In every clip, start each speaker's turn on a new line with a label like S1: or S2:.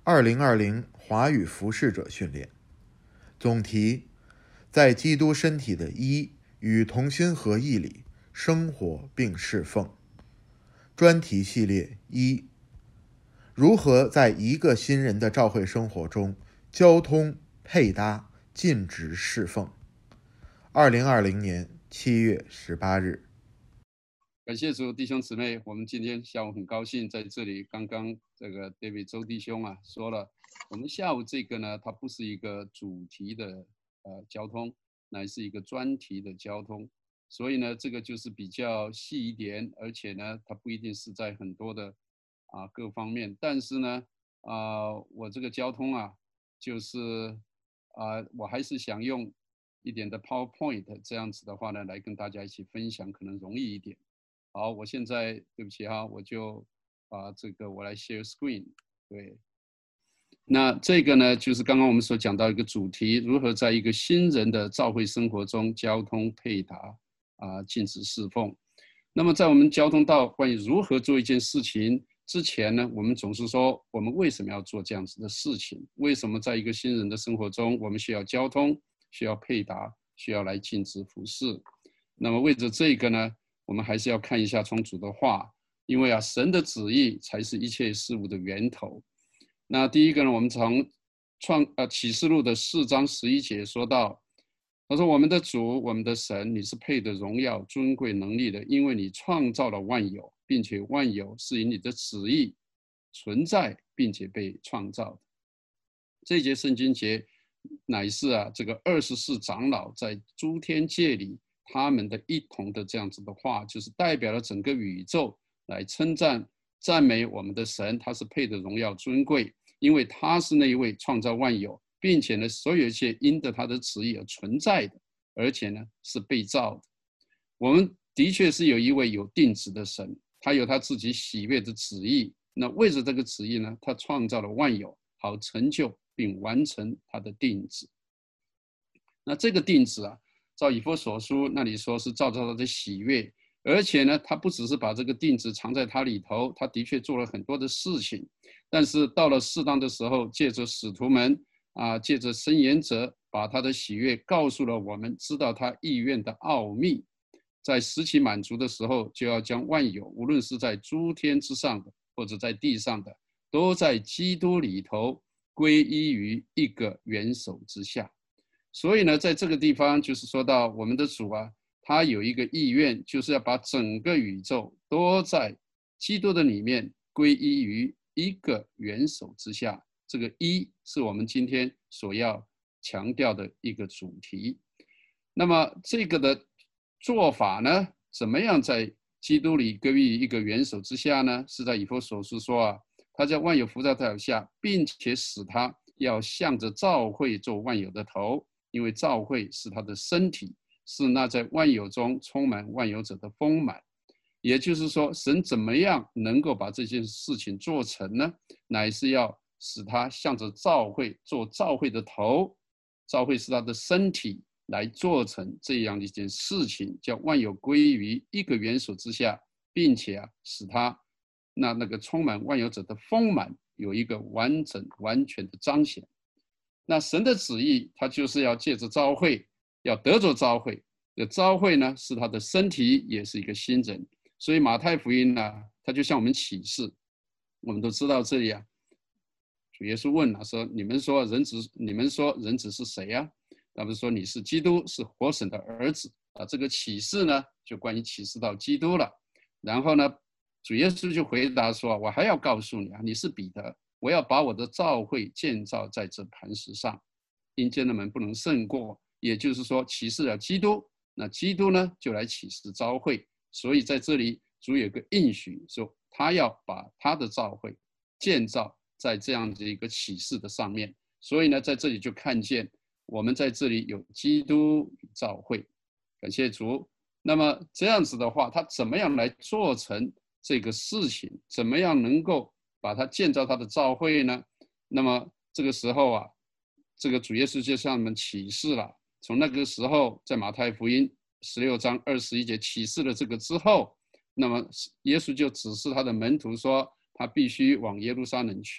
S1: 2020华语服侍者训练，总题：在基督身体的一与同心合一里生活并侍奉。专题系列一：如何在一个新人的召会生活中交通配搭尽职侍奉。2020年7月18日。
S2: 感谢主，弟兄姊妹，我们今天下午很高兴在这里。刚刚这个 David 周弟兄说了，我们下午这个呢，它不是一个主题的交通，乃是一个专题的交通。所以呢，这个就是比较细一点，而且呢，它不一定是在很多的各方面。但是呢，我这个交通就是我还是想用一点的 PowerPoint 这样子的话呢，来跟大家一起分享，可能容易一点。好，我现在对不起我就把这个我来 share screen。对，那这个呢，就是刚刚我们所讲到一个主题，如何在一个新人的召会生活中交通配搭尽职侍奉。那么在我们交通到关于如何做一件事情之前呢，我们总是说我们为什么要做这样子的事情？为什么在一个新人的生活中，我们需要交通，需要配搭，需要来尽职服侍？那么为着这个呢，我们还是要看一下从主的话，因为神的旨意才是一切事物的源头。那第一个呢，我们从启示录的4章11节说到，他说：“我们的主，我们的神，你是配得荣耀、尊贵、能力的，因为你创造了万有，并且万有是以你的旨意存在，并且被创造的。”这节圣经节乃是这个24长老在诸天界里他们的一同的这样子的话，就是代表了整个宇宙来称赞、赞美我们的神，他是配得荣耀、尊贵，因为他是那一位创造万有，并且呢，所有一切因着他的旨意而存在的，而且呢是被造的。我们的确是有一位有定旨的神，他有他自己喜悦的旨意。那为着这个旨意呢，他创造了万有，好成就并完成他的定旨。那这个定旨照以弗所书那里说是照着他的喜悦，而且呢，他不只是把这个定旨藏在他里头，他的确做了很多的事情。但是到了适当的时候，借着使徒们借着申言者，把他的喜悦告诉了我们，知道他意愿的奥秘。在时期满足的时候，就要将万有，无论是在诸天之上的，或者在地上的，都在基督里头归依于一个元首之下。所以呢，在这个地方就是说到我们的主他有一个意愿，就是要把整个宇宙都在基督的里面归依于一个元首之下。这个一是我们今天所要强调的一个主题。那么这个的做法呢，怎么样在基督里归于一个元首之下呢？是在以弗所书说他将万有伏在他脚下，并且使他要向着教会做万有的头，因为教会是他的身体，是那在万有中充满万有者的丰满。也就是说，神怎么样能够把这件事情做成呢？乃是要使他向着教会做教会的头，教会是他的身体，来做成这样一件事情，叫万有归于一个元首之下，并且使他那个充满万有者的丰满有一个完整完全的彰显。那神的旨意，他就是要借着召会，要得着召会。召会呢，是他的身体，也是一个新人。所以马太福音他就向我们启示。我们都知道这里主耶稣问说：“你们说人子是谁呀？”他们说：“你是基督，是活神的儿子。”这个启示呢，就关于启示到基督了。然后呢，主耶稣就回答说：“我还要告诉你你是彼得。我要把我的教会建造在这磐石上，阴间的门不能胜过。”也就是说，启示了基督，那基督呢，就来启示教会。所以在这里，主有个应许，说他要把他的教会建造在这样的一个启示的上面。所以呢，在这里就看见我们在这里有基督与教会，感谢主。那么这样子的话，他怎么样来做成这个事情？怎么样能够把它建造他的教会呢？那么这个时候这个主耶稣就向我们启示了。从那个时候，在马太福音16章21节启示了这个之后，那么耶稣就指示他的门徒说，他必须往耶路撒冷去，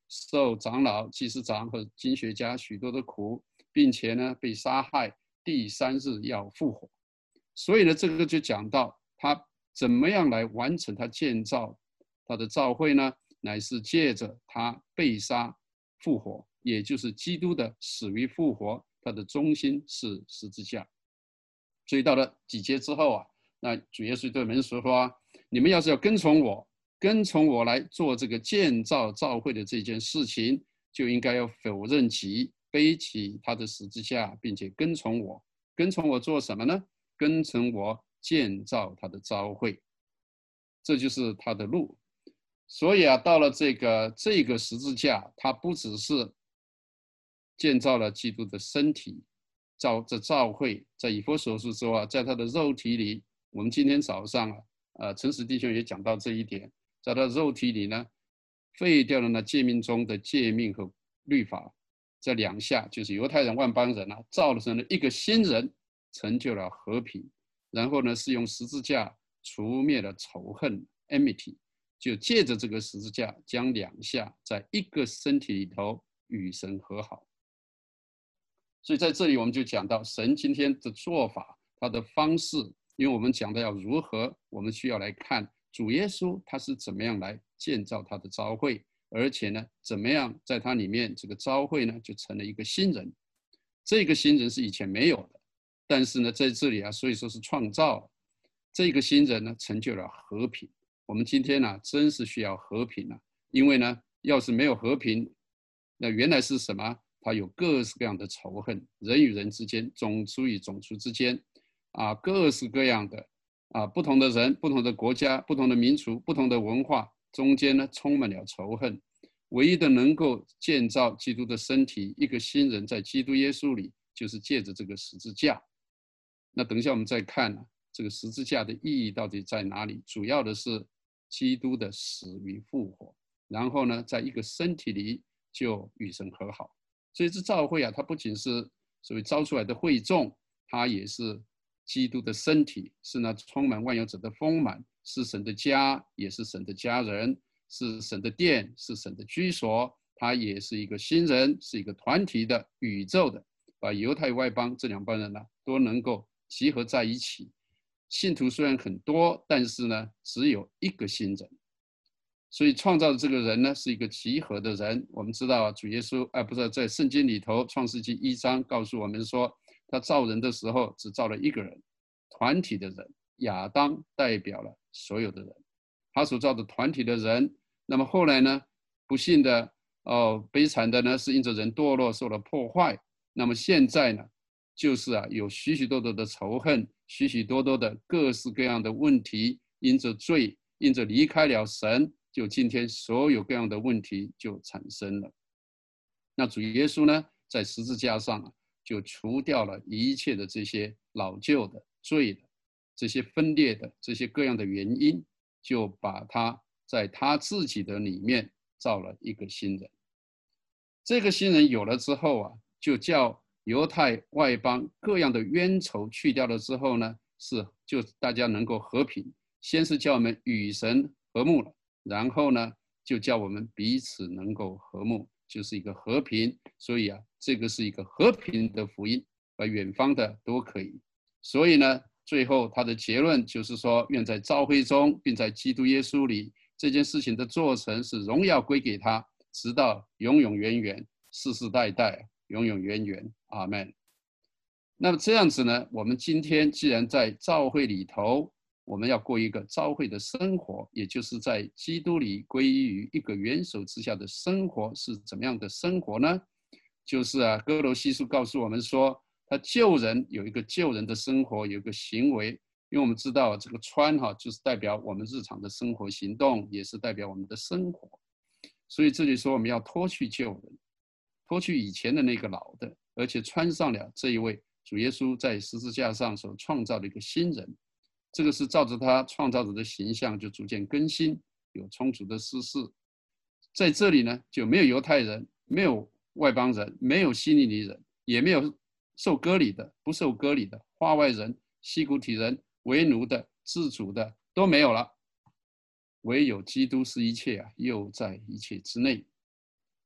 S2: 受长老、祭司长和经学家许多的苦，并且呢被杀害，第3日要复活。所以呢，这个就讲到他怎么样来完成他建造他的教会呢？乃是借着他被杀复活，也就是基督的死于复活，他的中心是十字架。所以到了几节之后啊，那主耶稣对门徒说：“你们要是要跟从我来做这个建造教会的这件事情，就应该要否认己，背起他的十字架，并且跟从我。跟从我做什么呢？跟从我建造他的教会，这就是他的路。所以啊，到了这个十字架，它不只是建造了基督的身体，这教会，在以弗所书说啊，在他的肉体里，我们今天早上陈实弟兄也讲到这一点，在他的肉体里呢，废掉了那诫命中的诫命和律法，这2下就是犹太人、万邦人啊，造成了一个新人，成就了和平。然后呢，是用十字架除灭了仇恨 enmity， 就借着这个十字架，将2下在一个身体里头与神和好。所以在这里我们就讲到神今天的做法，他的方式，因为我们讲的要如何，我们需要来看主耶稣他是怎么样来建造他的教会，而且呢，怎么样在他里面这个教会呢就成了一个新人。这个新人是以前没有的，但是呢，在这里啊，所以说是创造这个新人呢，成就了和平。我们今天呢，真是需要和平啊，因为呢，要是没有和平，那原来是什么？它有各式各样的仇恨，人与人之间，种族与种族之间，各式各样的不同的人、不同的国家、不同的民族、不同的文化中间呢，充满了仇恨。唯一的能够建造基督的身体，一个新人在基督耶稣里，就是借着这个十字架。那等一下我们再看这个十字架的意义到底在哪里？主要的是基督的死与复活，然后呢，在一个身体里就与神和好。所以这教会它不仅是所谓招出来的会众，它也是基督的身体，是那充满万有者的丰满，是神的家，也是神的家人，是神的殿，是神的居所。它也是一个新人，是一个团体的宇宙的，把犹太外邦这2帮人都能够集合在一起。信徒虽然很多，但是呢，只有一个新人。所以创造的这个人呢，是一个集合的人。我们知道主耶稣不是在圣经里头，创世纪1章告诉我们说，他造人的时候只造了一个人，团体的人。亚当代表了所有的人，他所造的团体的人。那么后来呢，不幸的悲惨的呢，是因着人堕落受了破坏。那么现在呢，就是有许许多多的仇恨，许许多多的各式各样的问题，因着罪，因着离开了神，就今天所有各样的问题就产生了。那主耶稣呢，在十字架上就除掉了一切的这些老旧的罪的这些分裂的这些各样的原因，就把他在他自己的里面造了一个新人。这个新人有了之后就叫犹太外邦各样的冤仇去掉了之后呢，就大家能够和平。先是叫我们与神和睦了，然后呢，就叫我们彼此能够和睦，就是一个和平。所以这个是一个和平的福音，远方的都可以。所以呢，最后他的结论就是说，愿在教会中，并在基督耶稣里，这件事情的做成是荣耀归给他，直到永永远远，世世代代，永永远远。阿们。那么这样子呢，我们今天既然在教会里头，我们要过一个教会的生活，也就是在基督里归依于一个元首之下的生活，是怎么样的生活呢？就是哥罗西书告诉我们说，他救人有一个救人的生活，有一个行为。因为我们知道这个穿就是代表我们日常的生活行动，也是代表我们的生活。所以这里说我们要脱去旧人，脱去以前的那个老的，而且穿上了这一位主耶稣在十字架上所创造的一个新人。这个是照着他创造者的形象就逐渐更新，有充足的知识。在这里呢，就没有犹太人，没有外邦人，没有希利尼人，也没有受割礼的、不受割礼的、化外人、西古提人、为奴的、自主的都没有了。唯有基督是一切又在一切之内。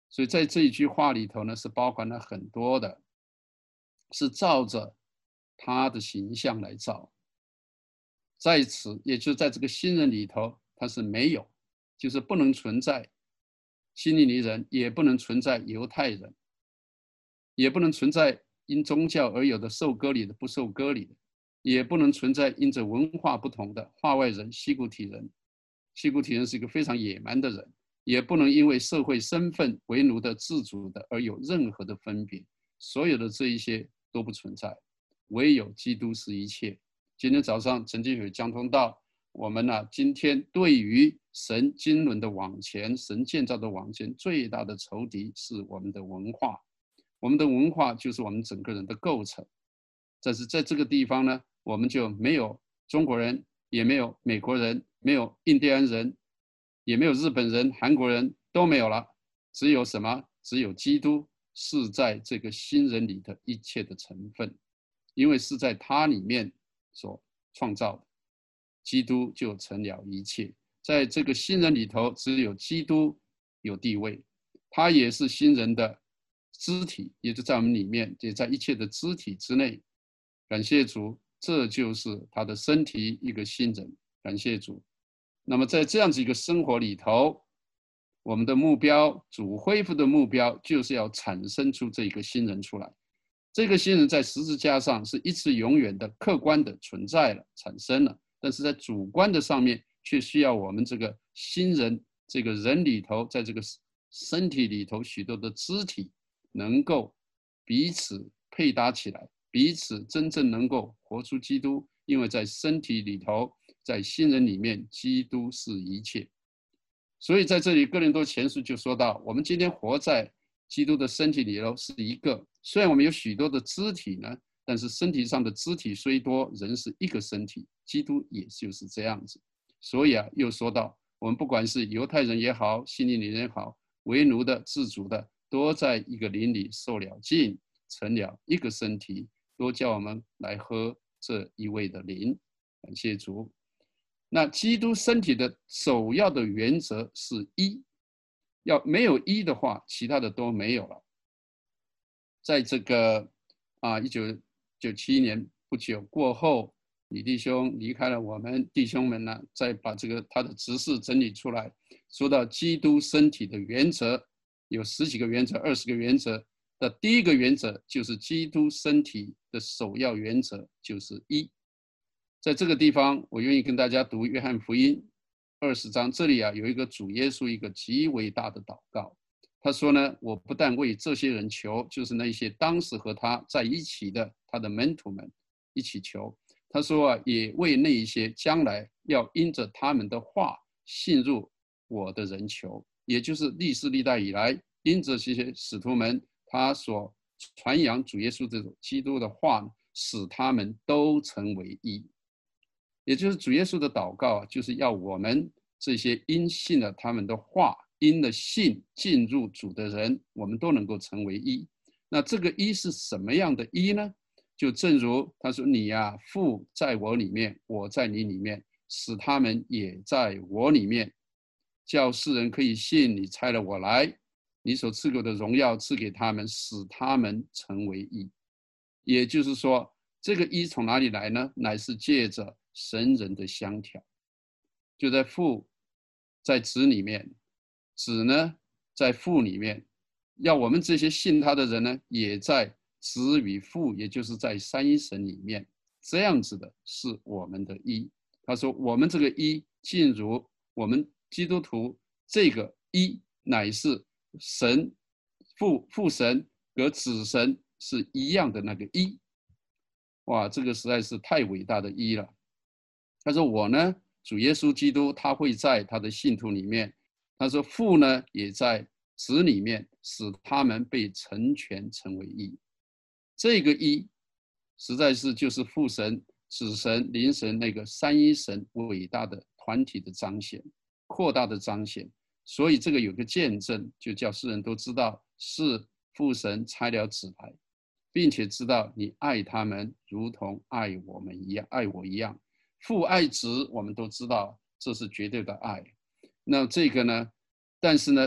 S2: 所以在这一句话里头呢，是包含了很多的，是照着他的形象来造。在此，也就是在这个新人里头，他是没有，就是不能存在希利尼人，也不能存在犹太人，也不能存在因宗教而有的受割礼的、不受割礼的，也不能存在因着文化不同的化外人、西古提人。西古提人是一个非常野蛮的人，也不能因为社会身份为奴的、自主的而有任何的分别。所有的这一些都不存在，唯有基督是一切。今天早上陈经学讲通道，我们呢，今天对于神经纶的往前，神建造的往前，最大的仇敌是我们的文化。我们的文化就是我们整个人的构成。但是在这个地方呢，我们就没有中国人，也没有美国人，没有印第安人，也没有日本人、韩国人，都没有了。只有什么？只有基督是在这个新人里的一切的成分，因为是在他里面所创造的，基督就成了一切。在这个新人里头，只有基督有地位，他也是新人的肢体，也就在我们里面，也在一切的肢体之内。感谢主，这就是他的身体，一个新人。感谢主。那么在这样子一个生活里头，我们的目标，主恢复的目标，就是要产生出这个新人出来。这个新人在十字架上是一次永远的客观的存在了，产生了，但是在主观的上面，却需要我们这个新人，这个人里头，在这个身体里头许多的肢体能够彼此配搭起来，彼此真正能够活出基督。因为在身体里头，在新人里面，基督是一切。所以在这里，哥林多前书就说到，我们今天活在基督的身体里头是一个，虽然我们有许多的肢体呢，但是身体上的肢体虽多，人是一个身体，基督也就是这样子。所以啊，又说到，我们不管是犹太人也好，希利尼人也好，为奴的、自主的，都在一个灵里受了浸，成了一个身体，都叫我们来喝这一位的灵。感谢主。那基督身体的首要的原则是一，要没有一的话，其他的都没有了。在这个1997年不久过后，李弟兄离开了我们，弟兄们呢，再把这个他的执事整理出来，说到基督身体的原则，有10几个原则、20个原则的第一个原则就是基督身体的首要原则就是一。在这个地方，我愿意跟大家读约翰福音20章，这里有一个主耶稣一个极为大的祷告。他说呢，我不但为这些人求，就是那些当时和他在一起的他的门徒们一起求。他说也为那一些将来要因着他们的话信入我的人求，也就是历世历代以来因着这些使徒们他所传扬主耶稣这种基督的话，使他们都成为一。也就是主耶稣的祷告，就是要我们这些因信了他们的话，因了信进入主的人，我们都能够成为一。那这个一是什么样的一呢？就正如他说，你父在我里面，我在你里面，使他们也在我里面，叫世人可以信你差了我来，你所赐给我的荣耀赐给他们，使他们成为一。也就是说，这个一从哪里来呢？乃是借着神人的相调，就在父在子里面，子呢在父里面，要我们这些信他的人呢，也在子与父，也就是在三一神里面，这样子的是我们的一。他说我们这个一进入我们基督徒这个一，乃是神父神和子神是一样的那个一。哇，这个实在是太伟大的一了。他说我呢，主耶稣基督他会在他的信徒里面，他说父呢也在子里面，使他们被成全成为一。这个一实在是就是父神、子神、灵神那个三一神伟大的团体的彰显，扩大的彰显。所以这个有个见证，就叫世人都知道是父神差了子来，并且知道你爱他们如同爱我们一样，爱我一样。父爱子，我们都知道这是绝对的爱。那这个呢？但是呢，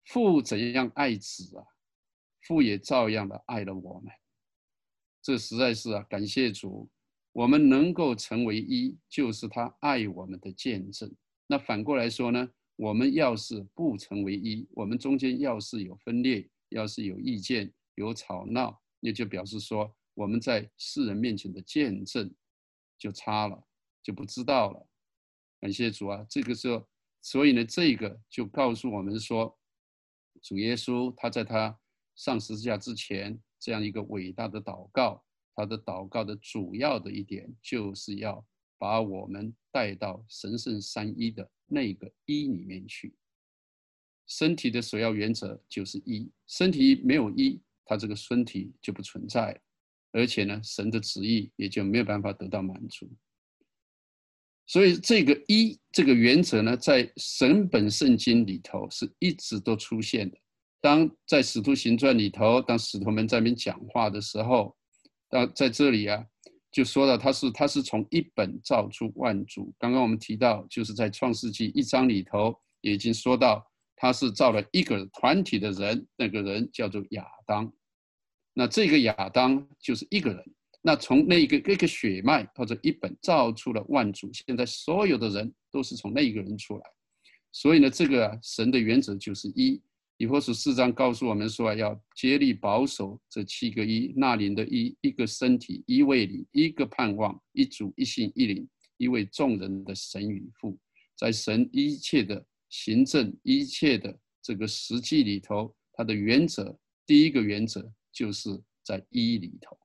S2: 父怎样爱子啊，父也照样的爱了我们。这实在是感谢主，我们能够成为一，就是他爱我们的见证。那反过来说呢，我们要是不成为一，我们中间要是有分裂，要是有意见、有吵闹，那就表示说我们在世人面前的见证就差了，就不知道了。感谢主啊！这个时候，所以呢，这个就告诉我们说，主耶稣他在他上十字架之前，这样一个伟大的祷告，他的祷告的主要的一点，就是要把我们带到神圣三一的那个一里面去。身体的首要原则就是一，身体没有一，它这个身体就不存在了，而且呢，神的旨意也就没有办法得到满足。所以这个一这个原则呢，在神本圣经里头是一直都出现的。当在使徒行传里头，当使徒们在那边讲话的时候，在这里啊，就说到他是从一本造出万族。刚刚我们提到，就是在创世纪1章里头也已经说到，他是造了一个团体的人，那个人叫做亚当。那这个亚当就是一个人。那从那个血脉或者一本造出了万族，现在所有的人都是从那一个人出来，所以呢，这个神的原则就是一。以弗所4章告诉我们说，要竭力保守这7个一，那灵的一，一个身体，一位灵，一个盼望，一主，一信，一灵，一位众人的神与父，在神一切的行政、一切的这个实际里头，它的原则，第一个原则就是在一里头。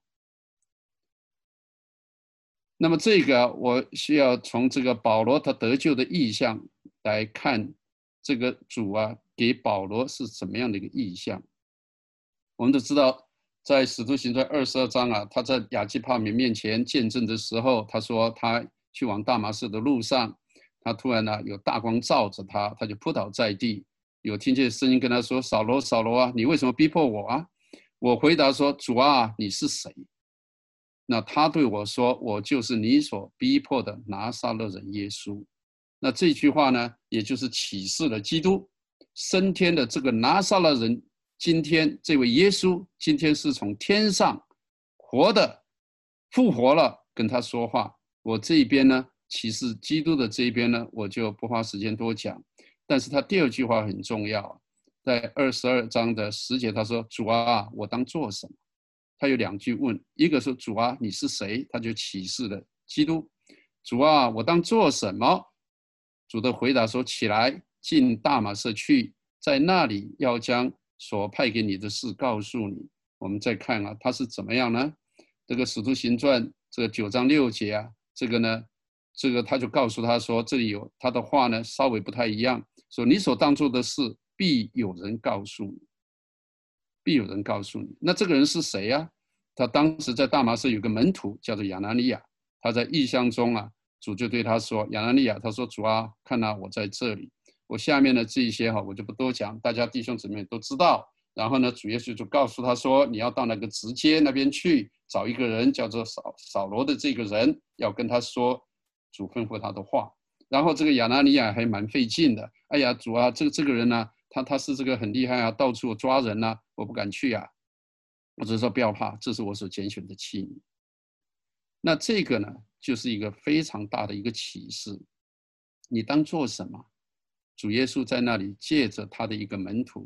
S2: 那么这个我需要从这个保罗他得救的意象来看，这个主啊给保罗是怎么样的一个意象。我们都知道，在使徒行传22章啊，他在亚基帕米面前见证的时候，他说他去往大马士的路上，他突然呢有大光照着他，他就扑倒在地，有听见声音跟他说：“扫罗，扫罗啊，你为什么逼迫我啊？”我回答说：“主啊，你是谁？”那他对我说：“我就是你所逼迫的拿撒勒人耶稣。”那这句话呢，也就是启示了基督升天的这个拿撒勒人。今天这位耶稣，今天是从天上活的复活了，跟他说话。我这一边呢，启示基督的这一边呢，我就不花时间多讲。但是他第二句话很重要，在22章的10节，他说：“主啊，我当做什么？”他有2句问，一个说：“主啊，你是谁？”他就启示了基督。主啊，我当做什么？主的回答说：“起来，进大马色去，在那里要将所派给你的事告诉你。”我们再看啊，他是怎么样呢？这个使徒行传这个9章6节啊，这个呢，这个他就告诉他说，这里有他的话呢，稍微不太一样，说你所当做的事，必有人告诉你。必有人告诉你。那这个人是谁呀？他当时在大马士有个门徒叫做亚拿尼亚，他在异象中啊，主就对他说：“亚拿尼亚，他说主啊，看啊，我在这里。我下面的这一些哈，我就不多讲，大家弟兄姊妹都知道。然后呢，主耶稣就告诉他说，你要到那个直街那边去，找一个人叫做扫罗的这个人，要跟他说主吩咐他的话。然后这个亚拿尼亚还蛮费劲的，哎呀，主啊，这个人呢、他是这个很厉害啊，到处抓人啊，我不敢去啊。我只是说不要怕，这是我所拣选的器皿。那这个呢，就是一个非常大的一个启示。你当做什么？主耶稣在那里借着他的一个门徒，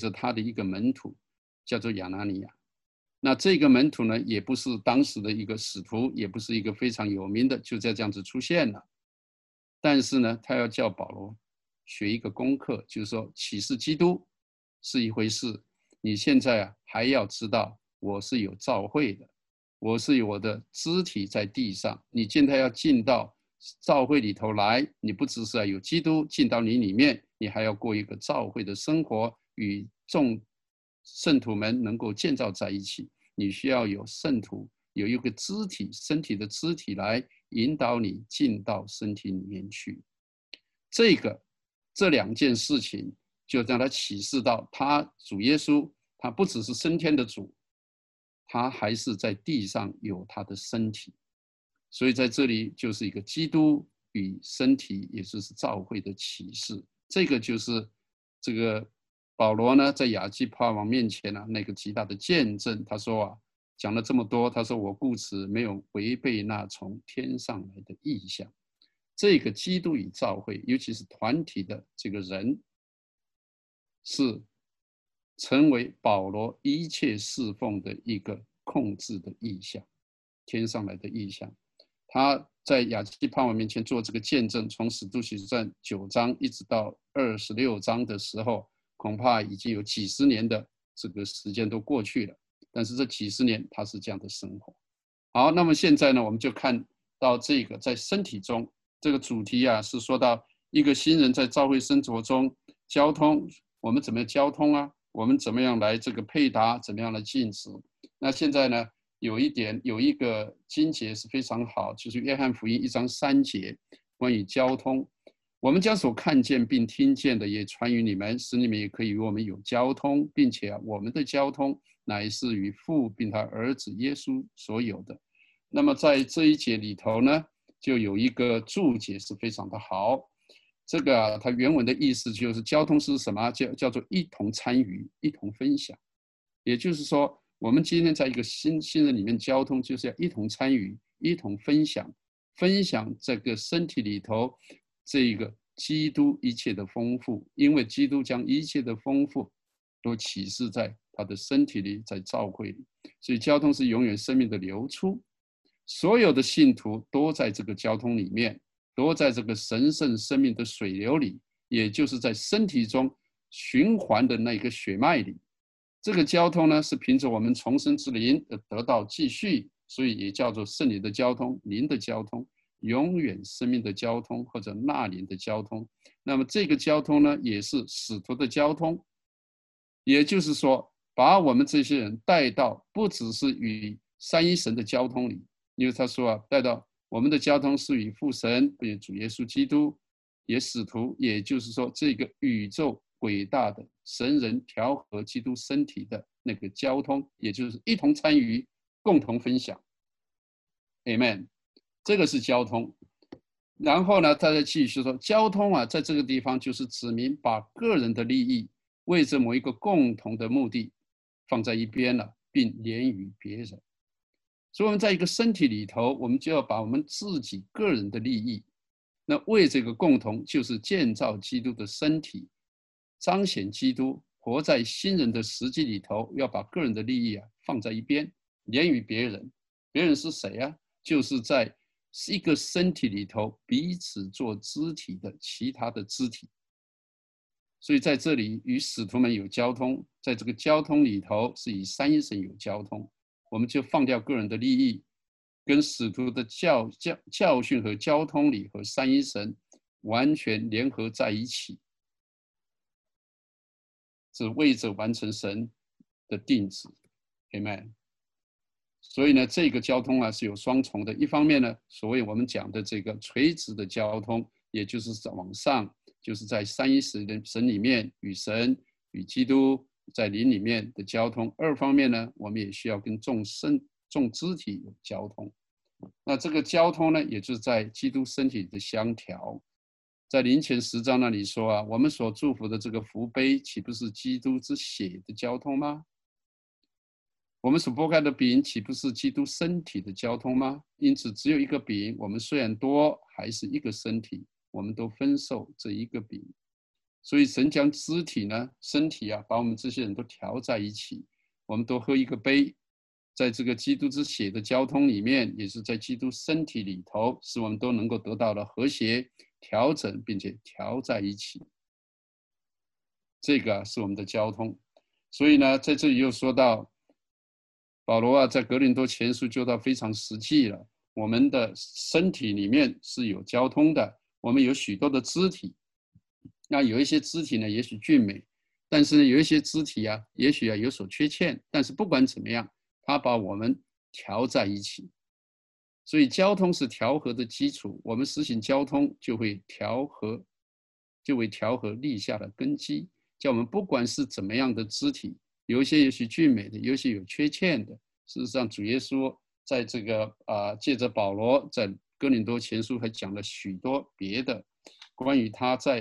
S2: 叫做亚拿尼亚。那这个门徒呢，也不是当时的一个使徒，也不是一个非常有名的，就在这样子出现了。但是呢，他要叫保罗学一个功课，就是说启示基督是一回事，你现在啊还要知道我是有召会的，我是有我的肢体在地上，你现在要进到召会里头来，你不只是有基督进到你里面，你还要过一个召会的生活，与众圣徒们能够建造在一起。你需要有圣徒，有一个肢体，身体的肢体来引导你进到身体里面去。这2件事情就让他启示到，他主耶稣，他不只是升天的主，他还是在地上有他的身体。所以在这里就是一个基督与身体，也就是召会的启示。这个就是这个保罗呢在亚基帕王面前呢那个极大的见证，他说啊，讲了这么多，他说我故此没有违背那从天上来的意象。这个基督与教会，尤其是团体的这个人，是成为保罗一切侍奉的一个控制的意象，天上来的意象。他在亚基帕王面前做这个见证，从使徒行传9章一直到26章的时候，恐怕已经有几十年的这个时间都过去了。但是这几十年他是这样的生活。好，那么现在呢，我们就看到这个在身体中这个主题啊，是说到一个新人在教会生活中交通，我们怎么样交通啊？我们怎么样来这个配搭？怎么样来进食？那现在呢，有一个经节是非常好，就是约翰福音1章3节，关于交通。我们将所看见并听见的也传于你们，使你们也可以与我们有交通，并且我们的交通乃是与父并他儿子耶稣所有的。那么在这一节里头呢，就有一个注解是非常的好。这个啊，它原文的意思就是交通是什么？叫做一同参与、一同分享。也就是说，我们今天在一个新人里面交通，就是要一同参与、一同分享，分享这个身体里头这个基督一切的丰富，因为基督将一切的丰富都启示在他的身体里，在教会里，所以交通是永远生命的流出。所有的信徒都在这个交通里面，都在这个神圣生命的水流里，也就是在身体中循环的那个血脉里。这个交通呢，是凭着我们重生之灵得到继续，所以也叫做圣灵的交通、灵的交通、永远生命的交通或者纳灵的交通。那么这个交通呢，也是使徒的交通，也就是说，把我们这些人带到不只是与三一神的交通里，因为他说啊，带到我们的交通是与父神、与主耶稣基督，也使徒，也就是说，这个宇宙伟大的神人调和基督身体的那个交通，也就是一同参与、共同分享。Amen， 这个是交通。然后呢，他再继续说，交通啊，在这个地方就是指明把个人的利益为着某一个共同的目的放在一边了，并连于别人。所以我们在一个身体里头，我们就要把我们自己个人的利益，那为这个共同，就是建造基督的身体，彰显基督，活在新人的实际里头，要把个人的利益啊放在一边，连于别人。别人是谁啊？就是在一个身体里头彼此做肢体的其他的肢体。所以在这里与使徒们有交通，在这个交通里头是以三一神有交通，我们就放掉个人的利益，跟使徒的教训和交通里和三一神完全联合在一起，是为着完成神的定旨。 Amen。 所以呢，这个交通啊是有双重的，一方面呢，所谓我们讲的这个垂直的交通，也就是往上，就是在三一神里面与神与基督在灵里面的交通；二方面呢，我们也需要跟众肢体有交通。那这个交通呢，也就是在基督身体的相调。在林前10章那里说啊，我们所祝福的这个福杯，岂不是基督之血的交通吗？我们所擘开的饼，岂不是基督身体的交通吗？因此，只有一个饼，我们虽然多，还是一个身体，我们都分受这一个饼。所以，神将肢体呢，身体啊，把我们这些人都调在一起，我们都喝一个杯，在这个基督之血的交通里面，也是在基督身体里头，使我们都能够得到了和谐、调整，并且调在一起。这个是我们的交通。所以呢，在这里又说到，保罗啊，在格林多前书就到非常实际了。我们的身体里面是有交通的，我们有许多的肢体。那有一些肢体呢，也许俊美，但是有一些肢体啊，也许啊有所缺陷。但是不管怎么样，他把我们调在一起。所以交通是调和的基础，我们实行交通就会调和立下了根基，叫我们不管是怎么样的肢体，有一些也许俊美的，有一些有缺陷的。事实上，主耶稣在这个借着保罗在哥林多前书还讲了许多别的关于他在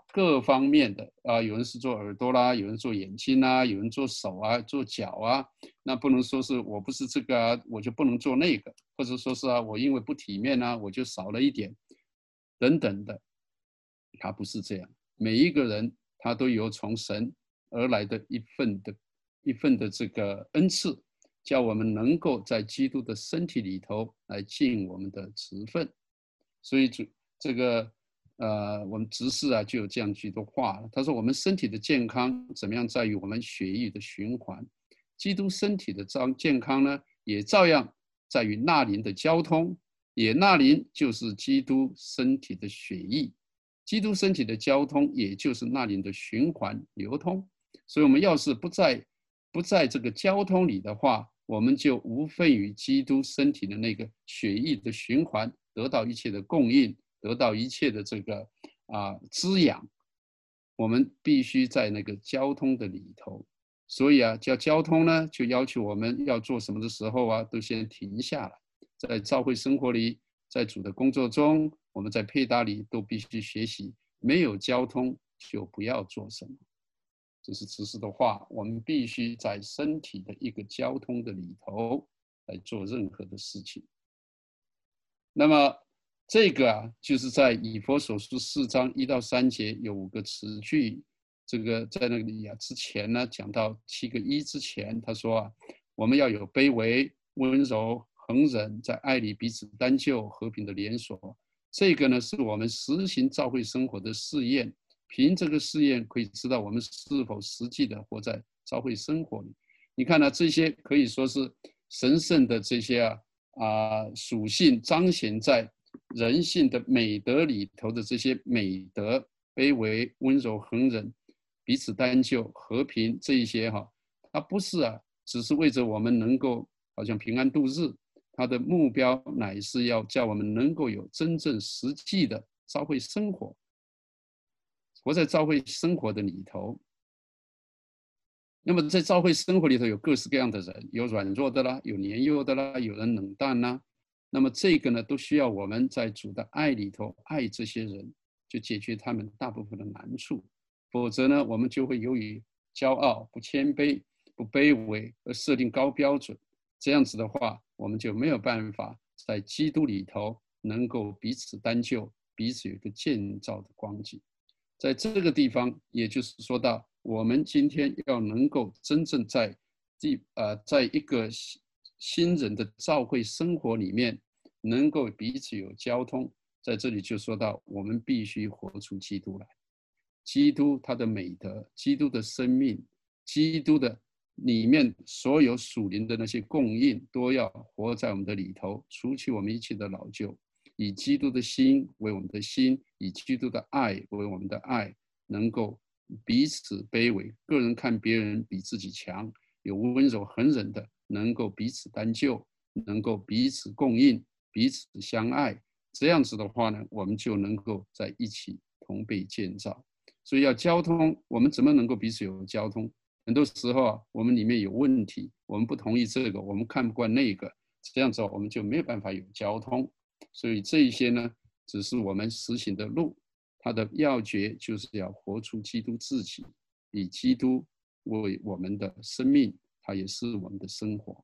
S2: 各方面的有人是做耳朵啦，有人做眼睛啦，有人做手啊，做脚啊，那不能说是我不是这个啊，我就不能做那个，或者说是我因为不体面啊，我就少了一点，等等的，他不是这样。每一个人他都有从神而来的一份的这个恩赐，叫我们能够在基督的身体里头来尽我们的职分。所以这个我们执事就有这样几句话了。他说：“我们身体的健康怎么样，在于我们血液的循环；基督身体的健康呢，也照样在于纳灵的交通。也纳灵就是基督身体的血液，基督身体的交通，也就是纳灵的循环流通。所以，我们要是不在这个交通里的话，我们就无份于基督身体的那个血液的循环，得到一切的供应，得到一切的这个滋养。我们必须在那个交通的里头。所以叫交通呢，就要求我们要做什么的时候都先停下来。在教会生活里，在主的工作中，我们在配搭里都必须学习，没有交通就不要做什么。这是执事的话，我们必须在身体的一个交通的里头来做任何的事情。那么这个就是在以弗所书4章1到3节有5个词句。这个在那里之前呢，讲到7个1之前，他说我们要有卑微、温柔、恒忍，在爱里彼此担救，和平的连锁。这个呢，是我们实行教会生活的试验。凭这个试验可以知道我们是否实际的活在教会生活里。你看呢，这些可以说是神圣的这些属性彰显在人性的美德里头的这些美德，卑微、温柔、恒忍、彼此担救、和平，这一些它不是只是为着我们能够好像平安度日，它的目标乃是要叫我们能够有真正实际的教会生活，活在教会生活的里头。那么在教会生活里头有各式各样的人，有软弱的啦，有年幼的啦，有人冷淡啦。那么这个呢，都需要我们在主的爱里头爱这些人，就解决他们大部分的难处。否则呢，我们就会由于骄傲、不谦卑、不卑微而设定高标准。这样子的话，我们就没有办法在基督里头能够彼此担救，彼此有一个建造的光景。在这个地方，也就是说到我们今天要能够真正在一个新人的教会生活里面，能够彼此有交通。在这里就说到，我们必须活出基督来。基督他的美德，基督的生命，基督的里面所有属灵的那些供应，都要活在我们的里头，除去我们一切的老旧。以基督的心为我们的心，以基督的爱为我们的爱，能够彼此卑微，个人看别人比自己强，有温柔恒忍的，能够彼此担救，能够彼此供应，彼此相爱。这样子的话呢，我们就能够在一起同被建造。所以要交通，我们怎么能够彼此有交通？很多时候我们里面有问题，我们不同意这个，我们看不惯那个，这样子我们就没有办法有交通。所以这一些呢，只是我们实行的路，它的要诀就是要活出基督自己，以基督为我们的生命，它也是我们的生活。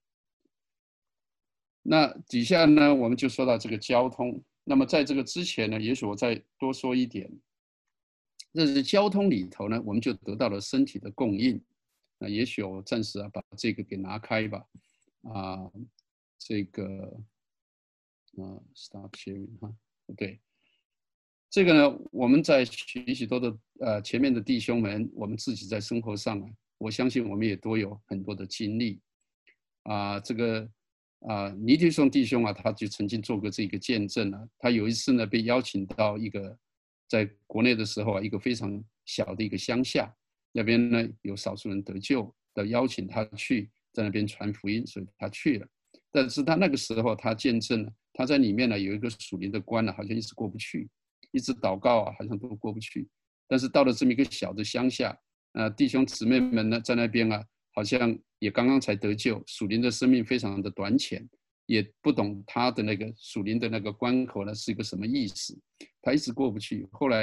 S2: 那底下呢，我们就说到这个交通。那么在这个之前呢，也许我再多说一点，这是交通里头呢，我们就得到了身体的供应。那也许我暂时把这个给拿开吧。这个stop sharing 对，这个呢，我们在许多的前面的弟兄们，我们自己在生活上我相信我们也都有很多的经历。这个尼提松弟兄他就曾经做过这个见证他有一次呢被邀请到一个在国内的时候一个非常小的一个乡下，那边呢有少数人得救的，邀请他去在那边传福音，所以他去了。但是他那个时候他见证了，他在里面呢有一个属灵的关好像一直过不去，一直祷告好像都过不去。但是到了这么一个小的乡下，弟兄姊妹们呢在那边好像也刚刚才得救，属灵的生命非常的短浅，也不懂他的那个属灵的那个关口呢是一个什么意思，他一直过不去。后来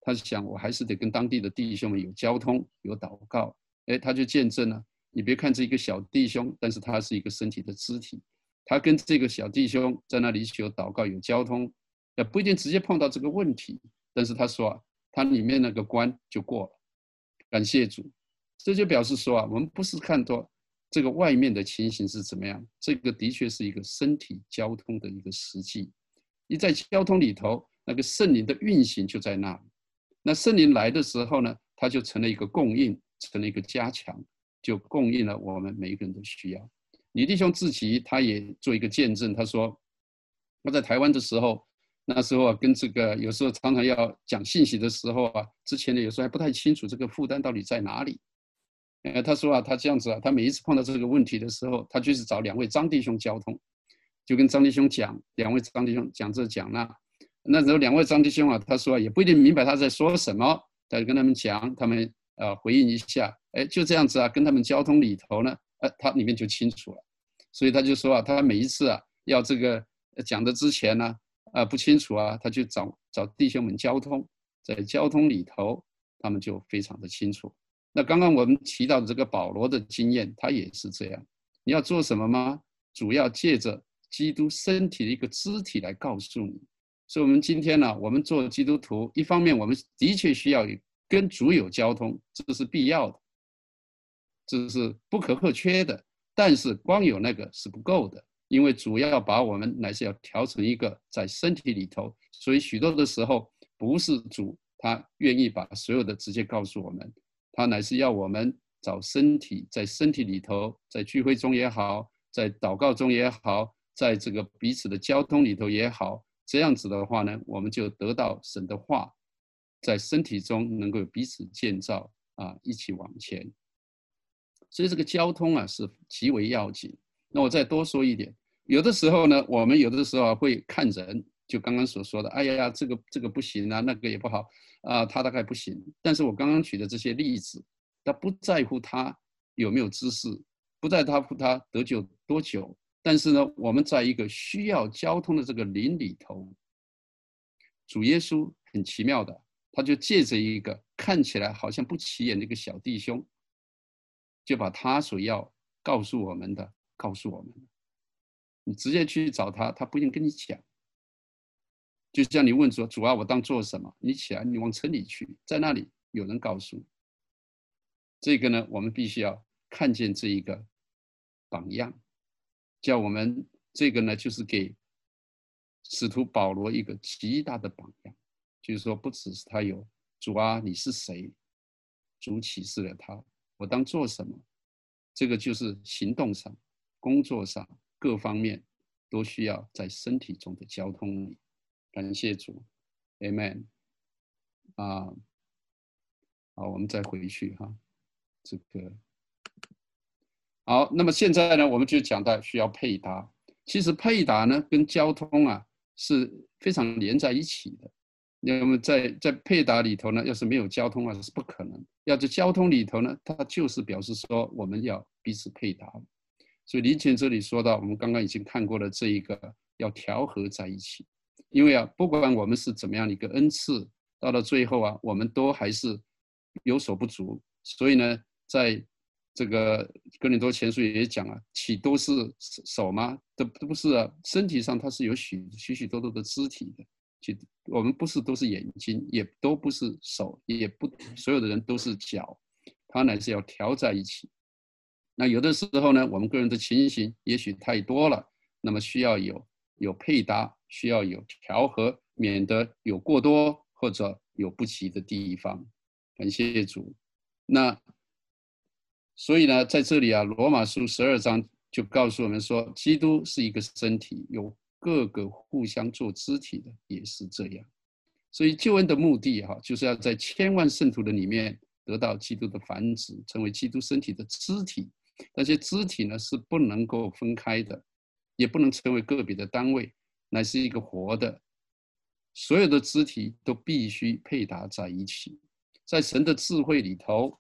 S2: 他想我还是得跟当地的弟兄们有交通，有祷告。他就见证了，你别看这一个小弟兄，但是他是一个身体的肢体，他跟这个小弟兄在那里有祷告，有交通，不一定直接碰到这个问题，但是他说他里面那个关就过了，感谢主。这就表示说我们不是看到这个外面的情形是怎么样，这个的确是一个身体交通的一个实际。你在交通里头，那个圣灵的运行就在那里。那圣灵来的时候呢，它就成了一个供应，成了一个加强，就供应了我们每一个人的需要。李弟兄自己他也做一个见证，他说他在台湾的时候，那时候跟这个有时候常常要讲信息的时候之前呢有时候还不太清楚这个负担到底在哪里。他说他这样子他每一次碰到这个问题的时候，他就是找2位张弟兄交通，就跟张弟兄讲，2位张弟兄讲这讲那。那时候2位张弟兄他说也不一定明白他在说什么，他就跟他们讲，他们回应一下，就这样子跟他们交通里头呢，他里面就清楚了。所以他就说他每一次要这个讲的之前呢，不清楚他就找弟兄们交通，在交通里头他们就非常的清楚。那刚刚我们提到的这个保罗的经验，他也是这样。你要做什么吗？主要借着基督身体的一个肢体来告诉你。所以我们今天呢，我们做基督徒，一方面我们的确需要跟主有交通，这是必要的，这是不可或缺的。但是光有那个是不够的，因为主要把我们乃是要调成一个在身体里头。所以许多的时候，不是主他愿意把所有的直接告诉我们，他乃是要我们找身体，在身体里头，在聚会中也好，在祷告中也好，在这个彼此的交通里头也好，这样子的话呢，我们就得到神的话，在身体中能够彼此建造一起往前。所以这个交通是极为要紧。那我再多说一点，有的时候呢，我们有的时候会看人，就刚刚所说的，哎呀，这个不行那个也不好他大概不行。但是我刚刚举的这些例子，他不在乎他有没有知识，不在乎他得救多久，但是呢，我们在一个需要交通的这个灵里头，主耶稣很奇妙的，他就借着一个看起来好像不起眼的一个小弟兄，就把他所要告诉我们的告诉我们。你直接去找他，他不一定跟你讲。就像你问说，主我当做什么？你起来，你往城里去，在那里有人告诉你。这个呢，我们必须要看见这一个榜样，叫我们这个呢，就是给使徒保罗一个极大的榜样，就是说，不只是他有主你是谁？主启示了他，我当做什么？这个就是行动上、工作上各方面都需要在身体中的交通里。感谢主 ，Amen。好，我们再回去这个好，那么现在呢，我们就讲到需要配搭。其实配搭呢，跟交通是非常连在一起的。那么在配搭里头呢，要是没有交通是不可能。要在交通里头呢，它就是表示说我们要彼此配搭。所以林前这里说到，我们刚刚已经看过了这一个要调和在一起。因为不管我们是怎么样的一个恩赐，到了最后我们都还是有所不足。所以呢，在这个哥林多前书也讲岂都是手吗？都不是身体上它是有许许多多的肢体的。我们不是都是眼睛，也都不是手，也不所有的人都是脚，它乃是要调在一起。那有的时候呢，我们个人的情形也许太多了，那么需要有配搭，需要有调和，免得有过多或者有不齐的地方。感谢主。那所以呢，在这里罗马书12章就告诉我们说，基督是一个身体，有各个互相做肢体的，也是这样。所以救恩的目的就是要在千万圣徒的里面得到基督的繁殖，成为基督身体的肢体。那些肢体呢是不能够分开的，也不能成为个别的单位，乃是一个活的。所有的肢体都必须配搭在一起。在神的智慧里头，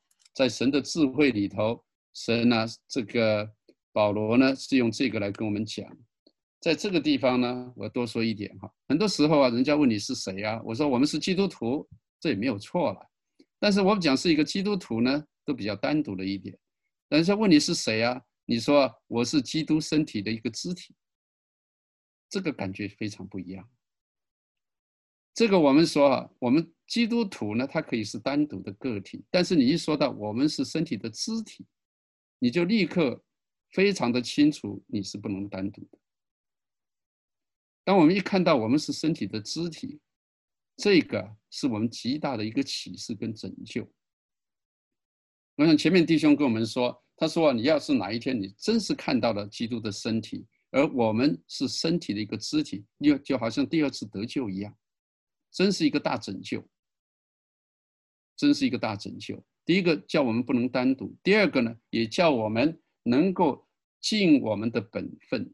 S2: 神这个保罗呢是用这个来跟我们讲。在这个地方呢，我多说一点很多时候人家问你是谁我说我们是基督徒， 这也没有错了。但是我们讲是一个基督徒呢，都比较单独的一点。但是问你是谁啊？你说我是基督身体的一个肢体，这个感觉非常不一样。这个我们说啊，我们基督徒呢，它可以是单独的个体，但是你一说到我们是身体的肢体，你就立刻非常的清楚，你是不能单独的。当我们一看到我们是身体的肢体，这个是我们极大的一个启示跟拯救。我想前面弟兄跟我们说，他说你要是哪一天你真是看到了基督的身体，而我们是身体的一个肢体，就好像第二次得救一样，真是一个大拯救，真是一个大拯救。第一个叫我们不能单独，第二个呢，也叫我们能够尽我们的本分。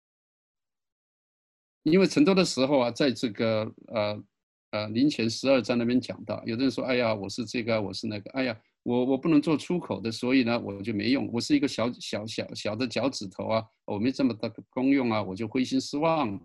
S2: 因为很多的时候啊，在这个林前12章那边讲到，有的人说，哎呀，我是这个，我是那个，哎呀，我不能做出口的，所以呢，我就没用，我是一个小的脚趾头啊，我没这么大的功用啊，我就灰心失望。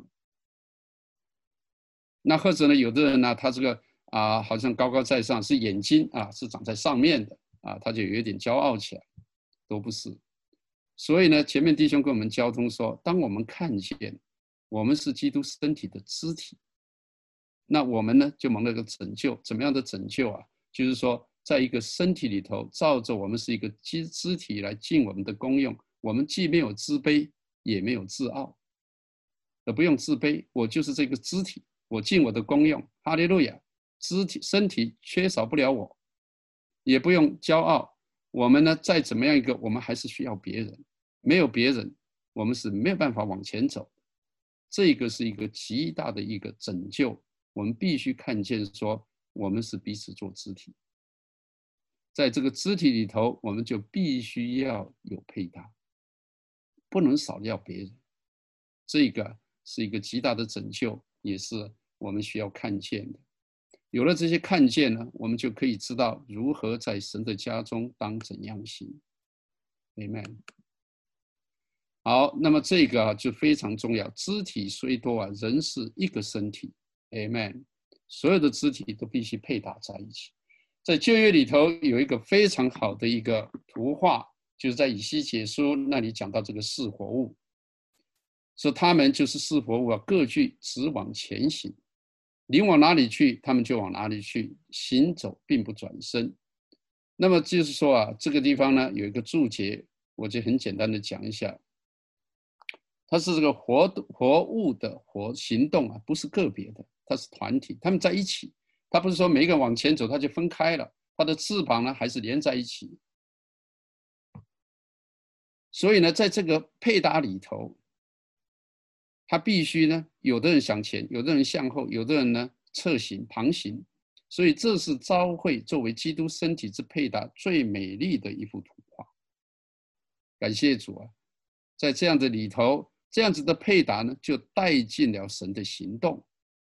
S2: 那或者呢，有的人呢，他这个好像高高在上，是眼睛啊是长在上面的啊，他就有一点骄傲起来，都不是。所以呢，前面弟兄跟我们交通说，当我们看见我们是基督身体的肢体，那我们呢就蒙了个拯救。怎么样的拯救啊？就是说，在一个身体里头，照着我们是一个肢体来尽我们的功用。我们既没有自卑，也没有自傲，不用自卑。我就是这个肢体，我尽我的功用。哈利路亚！身体缺少不了我，也不用骄傲。我们呢，再怎么样一个，我们还是需要别人。没有别人，我们是没有办法往前走。这个是一个极大的一个拯救。我们必须看见说，我们是彼此做肢体。在这个肢体里头，我们就必须要有配搭，不能少掉别人。这个是一个极大的拯救，也是我们需要看见的。有了这些看见呢，我们就可以知道如何在神的家中当怎样行。Amen。好，那么这个就非常重要。肢体虽多啊，人是一个身体。Amen。所有的肢体都必须配搭在一起。在旧约里头有一个非常好的一个图画，就是在以西结书那里讲到这个四活物，说他们就是四活物啊，各具直往前行，灵往哪里去，他们就往哪里去，行走并不转身。那么就是说啊，这个地方呢有一个注解，我就很简单的讲一下。它是这个活物的活行动啊，不是个别的，它是团体，他们在一起。它不是说每一个往前走，它就分开了，它的翅膀呢还是连在一起。所以呢，在这个配搭里头，它必须呢，有的人向前，有的人向后，有的人呢侧行、旁行。所以这是召会作为基督身体之配搭最美丽的一幅图画。感谢主啊，在这样的里头。这样子的配搭呢，就带进了神的行动，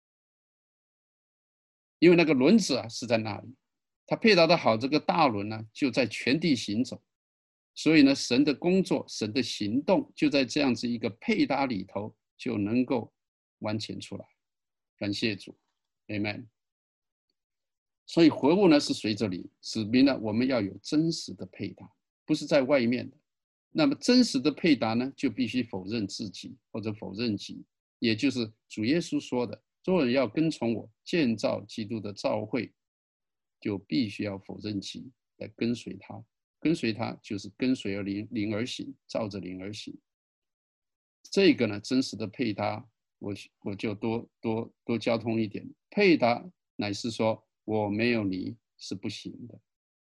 S2: 因为那个轮子啊是在那里，它配搭的好，这个大轮呢就在全地行走，所以呢，神的工作、神的行动就在这样子一个配搭里头就能够完全出来。感谢主 ，Amen。所以活物呢是随着你，指明了我们要有真实的配搭，不是在外面的。那么真实的配搭呢，就必须否认自己或者否认己，也就是主耶稣说的：做人要跟从我，建造基督的教会，就必须要否认己，来跟随他。跟随他就是跟随而灵而行，照着灵而行。这个呢，真实的配搭，我就多交通一点。配搭乃是说，我没有你是不行的。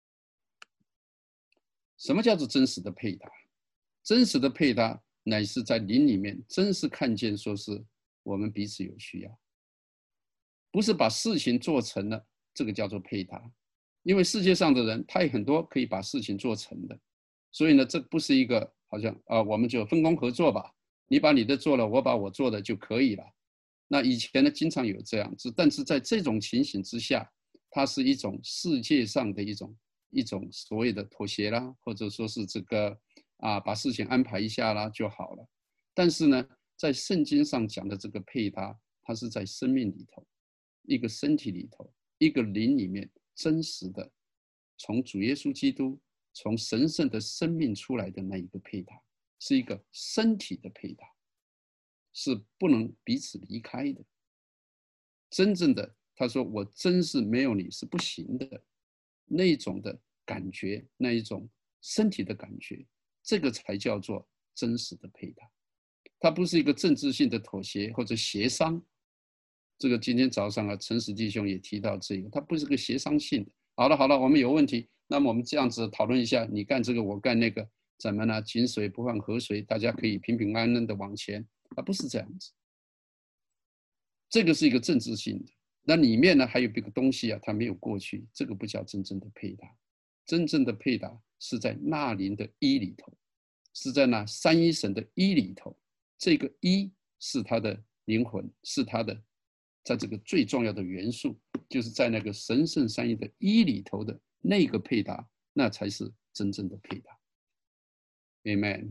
S2: 什么叫做真实的配搭？真实的配搭乃是在灵里面真实看见，说是我们彼此有需要，不是把事情做成了，这个叫做配搭。因为世界上的人，他有很多可以把事情做成的，所以呢，这不是一个好像我们就分工合作吧，你把你的做了，我把我做的就可以了。那以前呢，经常有这样子，但是在这种情形之下，它是一种世界上的一种所谓的妥协啦，或者说是这个把事情安排一下啦就好了。但是呢，在圣经上讲的这个配搭，它是在生命里头，一个身体里头， 一个灵里面真实的从主耶稣基督从神圣的生命出来的那一个配搭，是一个身体的配搭，是不能彼此离开的。真正的他说我真是没有你是不行的那一种的感觉，那一种身体的感觉，这个才叫做真实的配搭。它不是一个政治性的妥协或者协商。这个今天早上陈实弟兄也提到这个，它不是个协商性的。好了，我们有问题，那么我们这样子讨论一下，你干这个，我干那个，怎么呢？井水不犯河水，大家可以平平安安的往前。它不是这样子，这个是一个政治性的。那里面呢还有一个东西它没有过去，这个不叫真正的配搭。真正的配搭是在纳灵的一里头，是在那三一神的一里头。这个一是他的灵魂，是他的在这个最重要的元素，就是在那个神圣三一的一里头的那个配搭，那才是真正的配搭。Amen。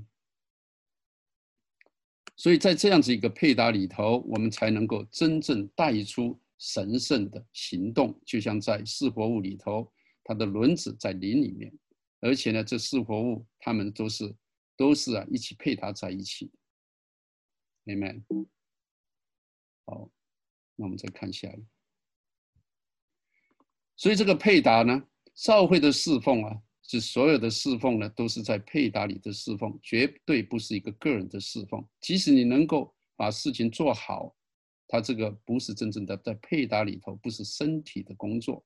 S2: 所以在这样子一个配搭里头，我们才能够真正带出神圣的行动，就像在四活物里头，它的轮子在灵里面，而且呢，这四活物它们都是一起配搭在一起的。Amen。好，那我们再看下一个。所以这个配搭呢，教会的侍奉是所有的侍奉呢，都是在配搭里的侍奉，绝对不是一个个人的侍奉。即使你能够把事情做好，它这个不是真正的在配搭里头，不是身体的工作。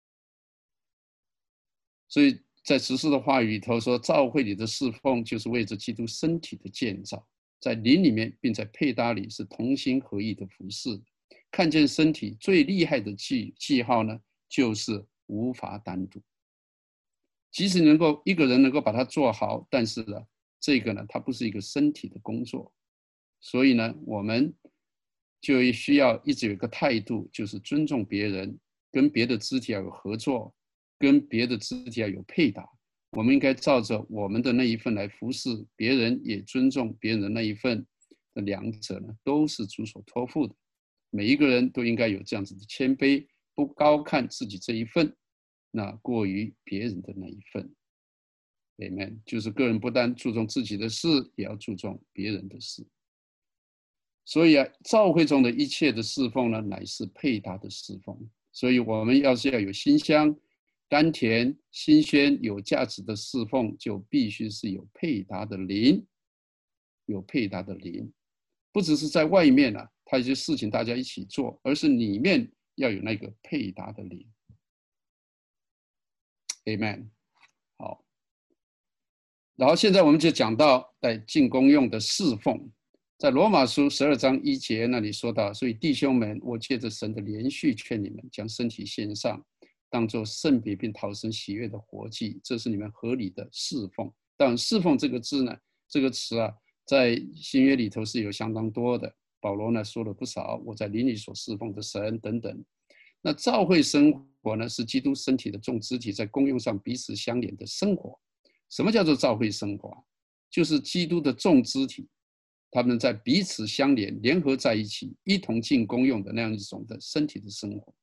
S2: 所以在执事的话语里头说，教会里的侍奉就是为着基督身体的建造。在灵里面，并在配搭里是同心合意的服侍。看见身体最厉害的记号呢，就是无法单独。即使能够一个人能够把它做好，但是呢，这个呢，它不是一个身体的工作。所以呢，我们就需要一直有一个态度，就是尊重别人，跟别的肢体要有合作，跟别的肢体要有配搭。我们应该照着我们的那一份来服侍别人，也尊重别人的那一份的两者呢，都是主所托付的。每一个人都应该有这样子的谦卑，不高看自己这一份，那过于别人的那一份。Amen。就是个人不但注重自己的事，也要注重别人的事。所以教会中的一切的侍奉呢，乃是配搭的侍奉。所以我们要有馨香、甘甜、新鲜、有价值的侍奉，就必须是有配搭的灵，有配搭的灵，不只是在外面它有些事情大家一起做，而是里面要有那个配搭的灵。Amen。好，然后现在我们就讲到在进公用的侍奉，在罗马书12章1节那里说到，所以弟兄们，我借着神的连续劝你们，将身体献上，当作圣别并讨神喜悦的活祭，这是你们合理的侍奉。当然，侍奉这个字呢，这个词在新约里头是有相当多的。保罗呢说了不少，我在灵里所侍奉的神等等。那教会生活呢，是基督身体的众肢体在功用上彼此相连的生活。什么叫做教会生活？就是基督的众肢体，他们在彼此相连，联合在一起，一同尽功用的那样一种的身体的生活。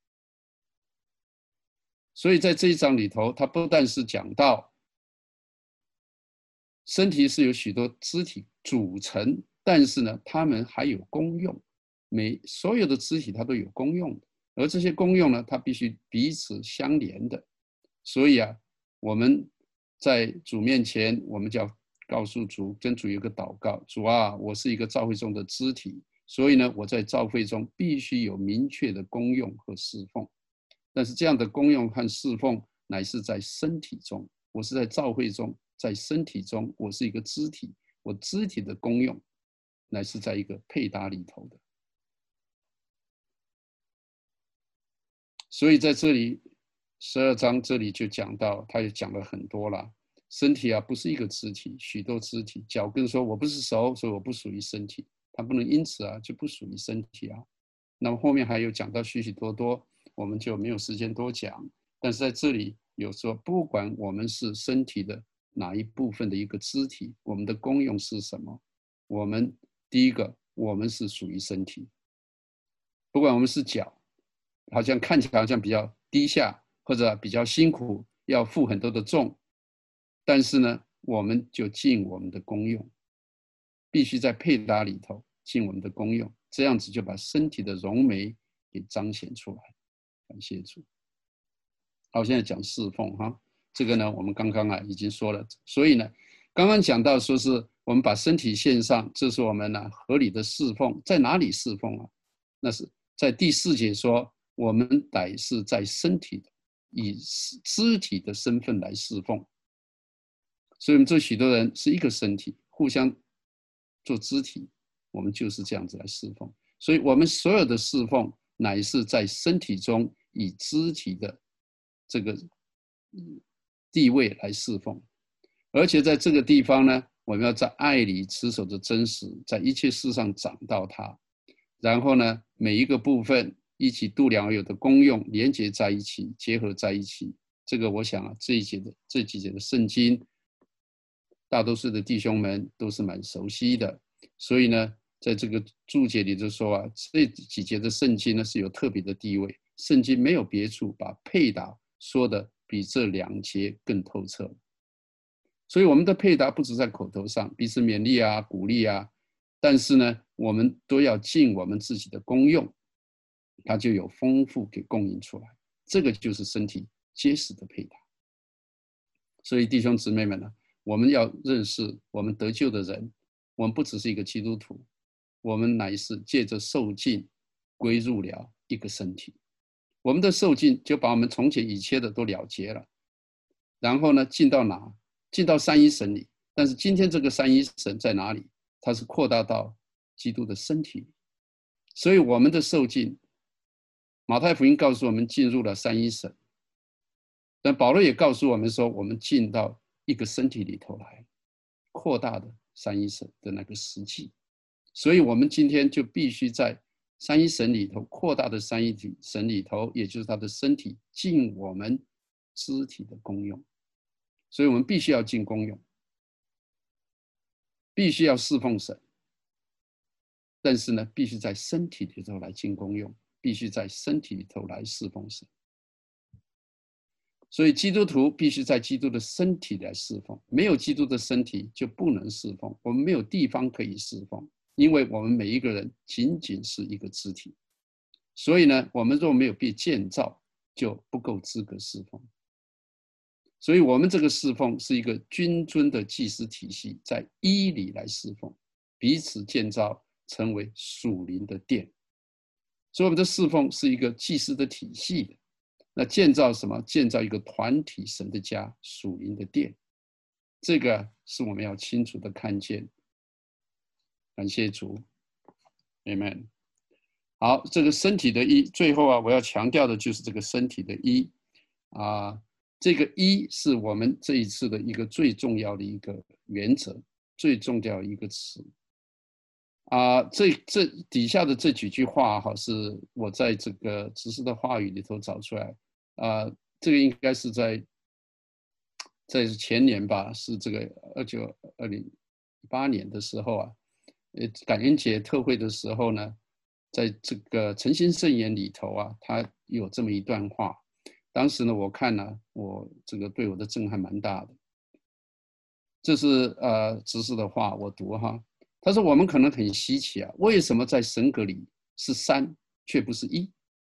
S2: 所以在这一章里头，他不但是讲到身体是由许多肢体组成，但是呢，他们还有功用。所有的肢体它都有功用的，而这些功用呢，它必须彼此相连的。所以我们在主面前，我们就要告诉主，跟主有个祷告：主我是一个教会中的肢体，所以呢，我在教会中必须有明确的功用和侍奉。但是这样的功用和侍奉乃是在身体中，我是在教会中，在身体中，我是一个肢体，我肢体的功用乃是在一个配搭里头的。所以在这里12章这里就讲到，他也讲了很多了。身体不是一个肢体，许多肢体。脚跟说我不是手，所以我不属于身体，它不能因此就不属于身体那么后面还有讲到许许多多，我们就没有时间多讲。但是在这里有说，不管我们是身体的哪一部分的一个肢体，我们的功用是什么？我们第一个，我们是属于身体。不管我们是脚，好像看起来好像比较低下或者比较辛苦，要负很多的重，但是呢，我们就尽我们的功用，必须在配搭里头尽我们的功用，这样子就把身体的荣美给彰显出来。感谢主。好，现在讲侍奉哈，这个呢，我们刚刚已经说了，所以呢，刚刚讲到说是我们把身体献上，这是我们合理的侍奉，在哪里侍奉啊？那是在第4节说，我们乃是在身体的，以肢体的身份来侍奉。所以我们这许多人是一个身体，互相做肢体，我们就是这样子来侍奉。所以我们所有的侍奉乃是在身体中以肢体的这个地位来侍奉，而且在这个地方呢，我们要在爱里持守着真实，在一切事上长到它，然后呢，每一个部分一起度量而有的功用连接在一起，结合在一起。这个我想这几节的圣经，大多数的弟兄们都是蛮熟悉的，所以呢，在这个注解里就说这几节的圣经呢是有特别的地位，圣经没有别处把配搭说的比这2节更透彻。所以我们的配搭不只在口头上彼此勉励鼓励但是呢，我们都要尽我们自己的功用，它就有丰富给供应出来。这个就是身体结实的配搭。所以弟兄姊妹们呢，我们要认识我们得救的人，我们不只是一个基督徒，我们乃是借着受浸归入了一个身体。我们的受浸就把我们从前一切的都了结了，然后呢，进到哪？进到三一神里。但是今天这个三一神在哪里？它是扩大到基督的身体里。所以我们的受浸，马太福音告诉我们进入了三一神，但保罗也告诉我们说，我们进到一个身体里头来，扩大的三一神的那个实际。所以我们今天就必须在三一神里头，扩大的三一神里头，也就是他的身体，尽我们肢体的功用。所以我们必须要尽功用，必须要侍奉神，但是呢，必须在身体里头来尽功用，必须在身体里头来侍奉神。所以基督徒必须在基督的身体来侍奉，没有基督的身体就不能侍奉，我们没有地方可以侍奉，因为我们每一个人仅仅是一个肢体。所以呢，我们若没有被建造，就不够资格侍奉。所以我们这个侍奉是一个君尊的祭司体系，在一里来侍奉，彼此建造成为属灵的殿。所以我们的侍奉是一个祭司的体系的。那建造什么？建造一个团体神的家，属灵的殿。这个是我们要清楚的看见。感谢主 ，Amen。好，这个身体的一，最后我要强调的就是这个身体的一这个一是我们这一次的一个最重要的一个原则，最重要的一个词这底下的这几句话是我在这个执事的话语里头找出来这个应该是在前年吧，是这个2018年的时候感恩节特会的时候呢，在这个诚心圣言里头他有这么一段话。当时呢，我看我这个对我的震撼蛮大的。这是执事的话，我读他说我们可能很稀奇为什么在神格里是3却不是1？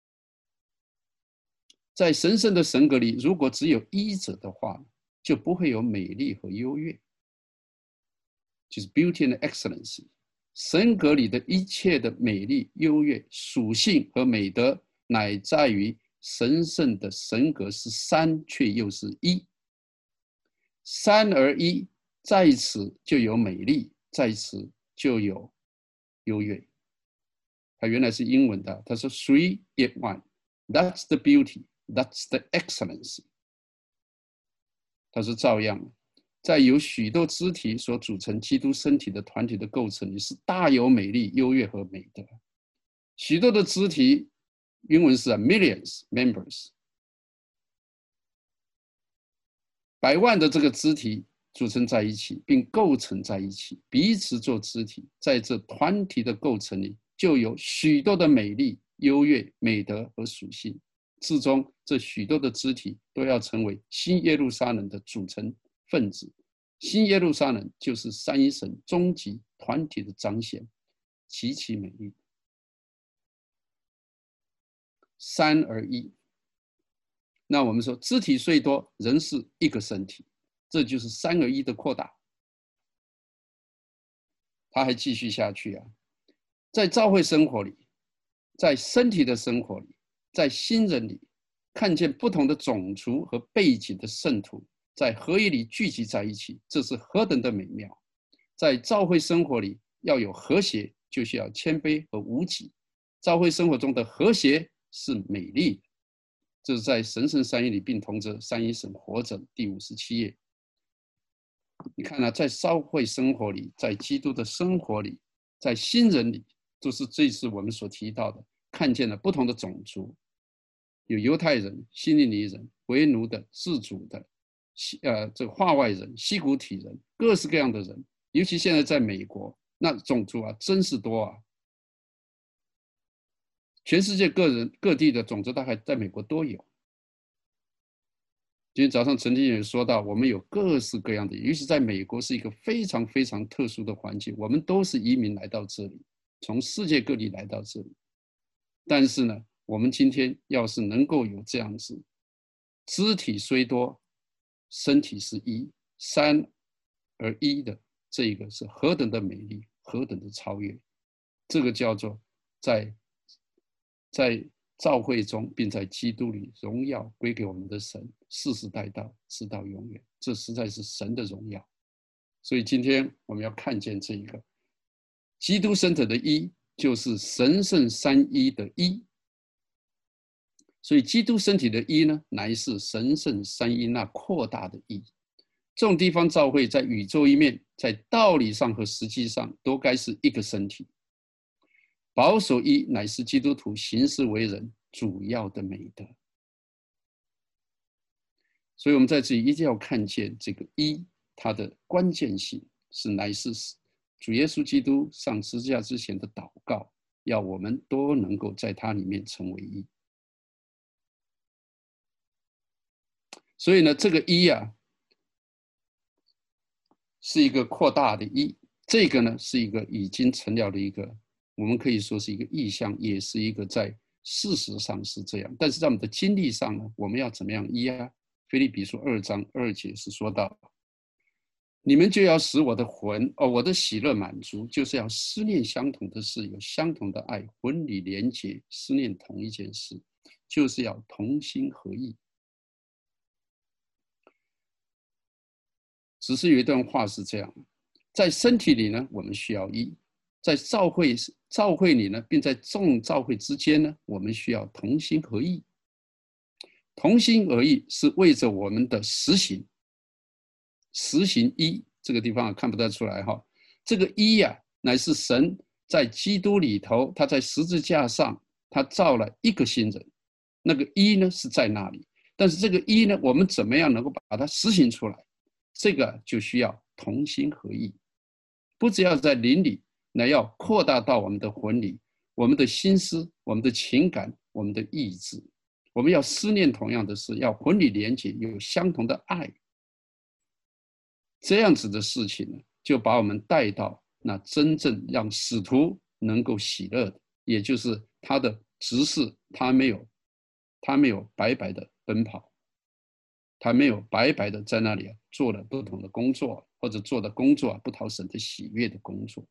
S2: 在神圣的神格里，如果只有1者的话，就不会有美丽和优越，就是 beauty and excellency。神格里的一切的美丽、优越、属性和美德，乃在于神圣的神格是3，却又是1。3而1，在此就有美丽，在此就有优越。它原来是英文的，他说 3 yet 1， that's the beauty， that's the excellency。 他说照样，在有许多肢体所组成基督身体的团体的构成里，是大有美丽、优越和美德。许多的肢体，英文是millions members， 100万的这个肢体组成在一起，并构成在一起，彼此做肢体。在这团体的构成里，就有许多的美丽、优越、美德和属性。 之中，这许多的肢体都要成为新耶路撒冷的组成分子。新耶路撒冷就是三一神终极团体的彰显，极其美丽。三而一。那我们说肢体虽多，仍是一个身体，这就是三而一的扩大。他还继续下去啊，在教会生活里，在身体的生活里，在新人里，看见不同的种族和背景的圣徒在合一里聚集在一起，这是何等的美妙！在教会生活里要有和谐，就需要谦卑和无己。教会生活中的和谐是美丽的，这是在神圣三一里并同着三一神活着第57页。你看啊，在教会生活里，在基督的生活里，在新人里，就是这次我们所提到的，看见了不同的种族，有犹太人、希利尼人、为奴的、自主的，这个化外人、西古体人，各式各样的人。尤其现在在美国，那种族啊，真是多啊！全世界各地的种族大概在美国都有。今天早上陈经也说到，我们有各式各样的，尤其在美国是一个非常非常特殊的环境，我们都是移民来到这里，从世界各地来到这里。但是呢，我们今天要是能够有这样子，肢体虽多，身体是一，三而一的，这个是何等的美丽，何等的超越。这个叫做在教会中，并在基督里荣耀归给我们的神，世世代代直到永远。这实在是神的荣耀。所以今天我们要看见这一个基督身体的一，就是神圣三一的一。所以基督身体的一呢，乃是神圣三一那扩大的一。这种地方教会在宇宙一面，在道理上和实际上都该是一个身体。保守一乃是基督徒行事为人主要的美德。所以我们在这里一定要看见这个一，它的关键性是乃是主耶稣基督上十字架之前的祷告，要我们都能够在它里面成为一。所以呢，这个一啊，是一个扩大的一，这个呢是一个已经成了的一个，我们可以说是一个意象，也是一个在事实上是这样。但是在我们的经历上呢，我们要怎么样一啊？腓立比书2章2节是说到，你们就要使我的魂，我的喜乐满足，就是要思念相同的事，有相同的爱，魂里连结，思念同一件事，就是要同心合意。只是有一段话是这样，在身体里呢，我们需要一；在教会里呢，并在众教会之间呢，我们需要同心合意。同心合意是为着我们的实行一，这个地方看不太出来哈。这个一呀，乃是神在基督里头，他在十字架上，他造了一个新人，那个一呢是在那里，但是这个一呢，我们怎么样能够把它实行出来？这个就需要同心合意，不只要在灵里，乃要扩大到我们的魂里，我们的心思、我们的情感、我们的意志，我们要思念同样的事，要魂里连结，有相同的爱。这样子的事情呢，就把我们带到那真正让使徒能够喜乐的，也就是他的执事，他没有白白的奔跑。他没有白白的在那里做了不同的工作，或者做的工作不讨神的喜悦的工作。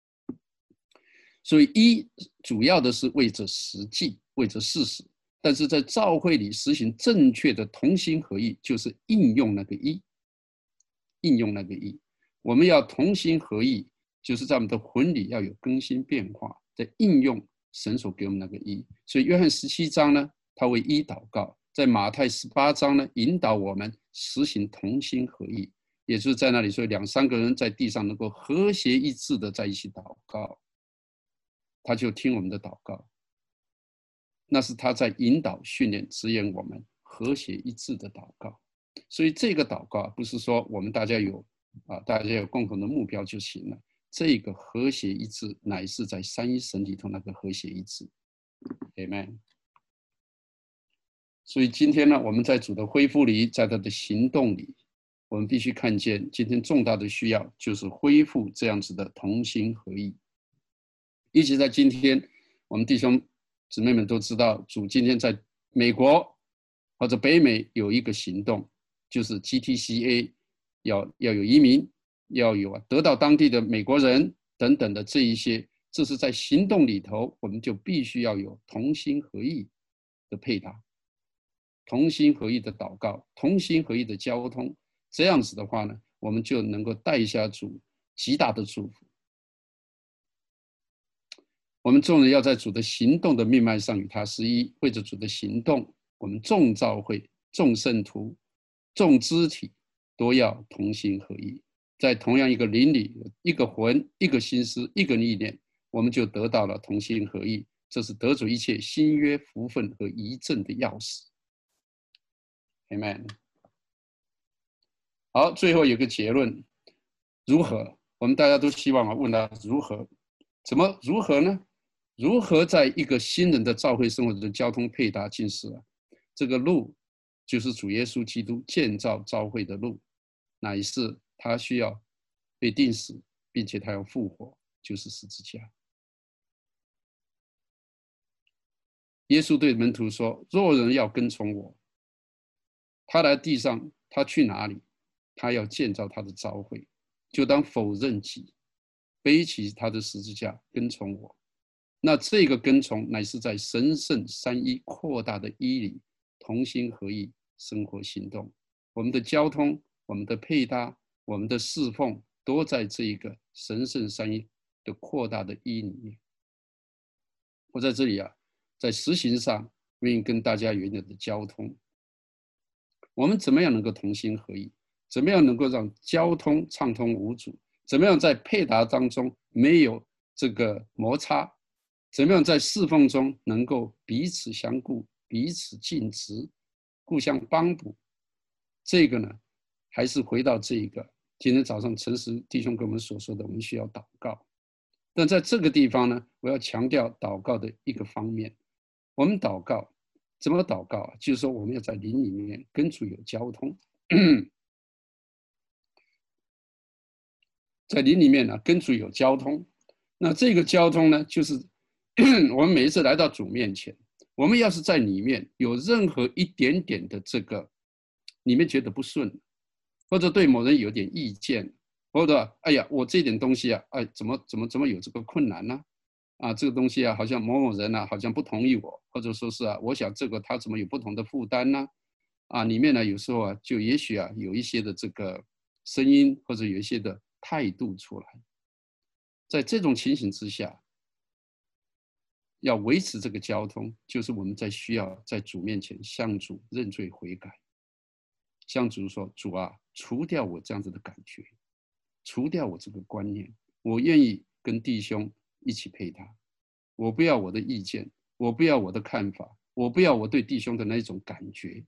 S2: 所以一主要的是为着实际，为着事实，但是在教会里实行正确的同心合意，就是应用那个一，应用那个一。我们要同心合意，就是在我们的魂里要有更新变化，在应用神所给我们那个一。所以约翰17章呢，他为一祷告。在马太18章呢，引导我们实行同心合意，也就是在那里说2、3个人在地上能够和谐一致的在一起祷告，他就听我们的祷告。那是他在引导、训练、指引我们和谐一致的祷告。所以这个祷告不是说我们大家有共同的目标就行了，这个和谐一致乃是在三一神里头那个和谐一致。Amen。 所以今天呢，我们在主的恢复里，在他的行动里，我们必须看见今天重大的需要就是恢复这样子的同心合意。一直在今天，我们弟兄姊妹们都知道，主今天在美国或者北美有一个行动，就是 GTCA 要有移民，要有得到当地的美国人等等的这一些，这是在行动里头，我们就必须要有同心合意的配搭，同心合意的祷告，同心合意的交通，这样子的话呢，我们就能够带下主极大的祝福。我们众人要在主的行动的命脉上与他是一，为着主的行动，我们众教会、众圣徒、众肢体都要同心合一，在同样一个灵里，一个魂、一个心思、一个意念，我们就得到了同心合一。这是得主一切新约福分和遗赠的钥匙。Amen。好，最后有个结论，如何？我们大家都希望问他如何？如何呢？如何在一个新人的教会生活的交通配搭进士这个路就是主耶稣基督建造教会的路，乃是他需要被钉死，并且他要复活，就是十字架。耶稣对门徒说：若人要跟从我，他来地上，他去哪里？他要建造他的教会，就当否认己，背起他的十字架，跟从我。那这个跟从乃是在神圣三一扩大的一里同心合意生活行动。我们的交通、我们的配搭、我们的侍奉，都在这一个神圣三一的扩大的一里面。我在这里在实行上愿意跟大家有点的交通。我们怎么样能够同心合意？怎么样能够让交通畅通无阻？怎么样在配搭当中没有这个摩擦？怎么样在侍奉中能够彼此相顾、彼此尽职、互相帮补？这个呢，还是回到这一个今天早上陈实弟兄跟我们所说的，我们需要祷告。但在这个地方呢，我要强调祷告的一个方面。我们祷告怎么祷告？就是说我们要在灵里面跟主有交通，在灵里面呢跟主有交通。那这个交通呢，就是我们每一次来到主面前，我们要是在里面有任何一点点的这个里面觉得不顺，或者对某人有点意见，或者哎呀我这点东西哎怎么有这个困难呢？这个东西好像某某人好像不同意我，或者说是我想这个他怎么有不同的负担呢？里面呢有时候就也许有一些的这个声音，或者有一些的态度出来。在这种情形之下，要维持这个交通，就是我们在需要在主面前向主认罪悔改，向主说：主除掉我这样子的感觉，除掉我这个观念，我愿意跟弟兄一起配搭，我不要我的意见，我不要我的看法，我不要我对弟兄的那种感觉。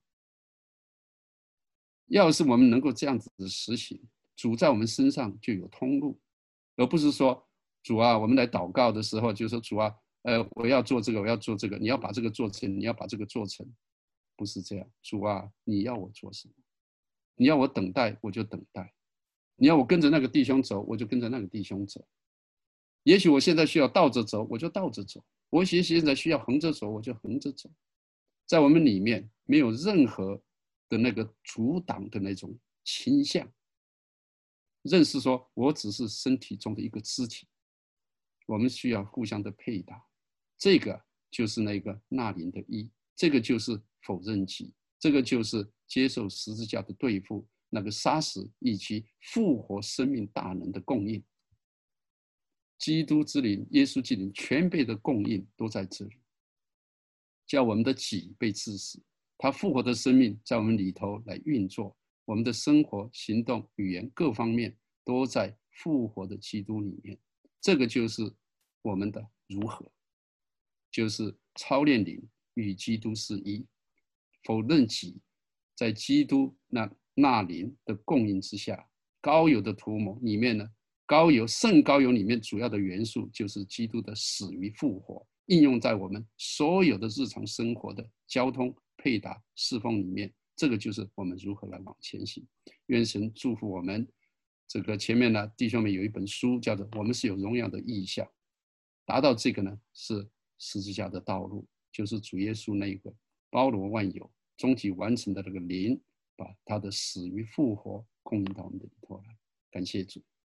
S2: 要是我们能够这样子的实行，主在我们身上就有通路，而不是说主我们来祷告的时候就说主我要做这个，我要做这个，你要把这个做成，你要把这个做成，不是这样。主你要我做什么？你要我等待，我就等待；你要我跟着那个弟兄走，我就跟着那个弟兄走。也许我现在需要倒着走，我就倒着走；我现在需要横着走，我就横着走。在我们里面没有任何的那个阻挡的那种倾向，认识说我只是身体中的一个肢体，我们需要互相的配搭。这个就是那个纳灵的一，这个就是否认己，这个就是接受十字架的对付，那个杀死以及复活生命大能的供应。基督之灵、耶稣之灵全备的供应都在这里，叫我们的己被治死，他复活的生命在我们里头来运作，我们的生活、行动、语言各方面都在复活的基督里面。这个就是我们的如何，就是操练灵与基督是一，否认己，在基督那灵的供应之下，膏油的涂抹里面呢，圣膏油里面主要的元素就是基督的死与复活，应用在我们所有的日常生活的交通、 配搭侍奉里面，这个就是我们如何来往前行。愿神祝福我们。这个前面呢，弟兄们有一本书叫做《我们是有荣耀的意象》，达到这个呢是十字架的道路，就是主耶稣那个包罗万有、终极完成的这个灵，把他的死与复活供应到我们的里头来。感谢主。